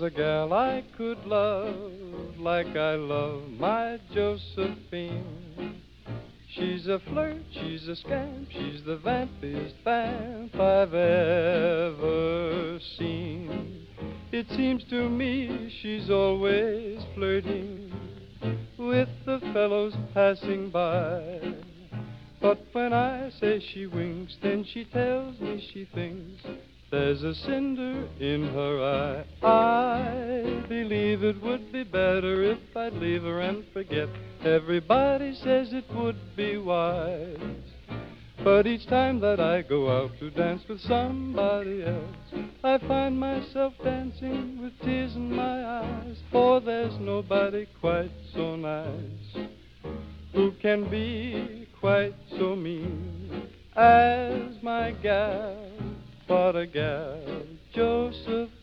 a gal I could love like I love my Josephine. She's a flirt, she's a scamp, she's the vampiest vamp I've ever seen. It seems to me she's always flirting with the fellows passing by. But when I say she winks, then she tells me she thinks there's a cinder in her eye. I believe it would be better if I'd leave her and forget. Everybody says it would be wise. But each time that I go out to dance with somebody else, I find myself dancing with tears in my eyes. For there's nobody quite so nice who can be quite so mean as my gal. What a gal, Josephine.